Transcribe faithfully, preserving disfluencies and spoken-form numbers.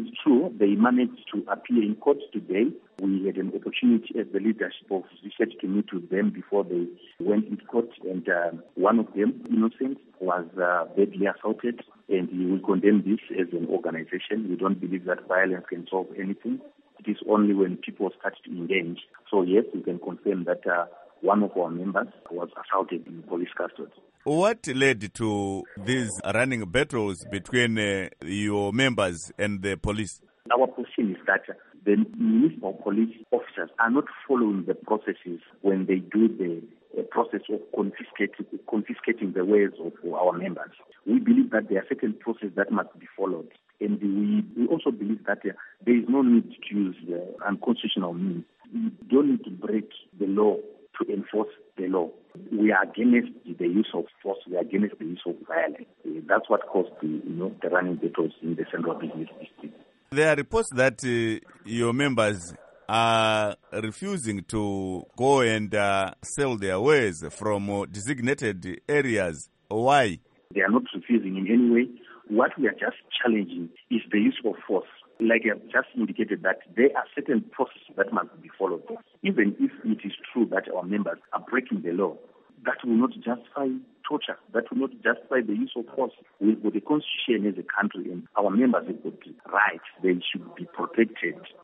is true, they managed to appear in court today. We had an opportunity as the leadership of research to meet with them before they went into court, and uh, one of them, Innocent, was uh, badly assaulted, and we will condemn this as an organization. We don't believe that violence can solve anything. It is only when people start to engage. So yes, we can confirm that uh, one of our members was assaulted in police custody. What led to these running battles between uh, your members and the police? Our position is that the municipal police officers are not following the processes when they do the uh, process of confiscating, confiscating the wares of our members. We believe that there are certain processes that must be followed. And we, we also believe that uh, there is no need to use uh, unconstitutional means. You don't need to break the law to enforce the law. We are against the use of force. We are against the use of violence. That's what caused the, you know, the running battles in the Central Business District. There are reports that uh, your members are refusing to go and uh, sell their wares from uh, designated areas. Why? They are not refusing in any way. What we are just challenging is the use of force. Like I have just indicated, that there are certain processes that must be followed. Even if it is true that our members are breaking the law, that will not justify torture. That will not justify the use of force. We've got a constitution as a country, and our members have got rights. They should be protected.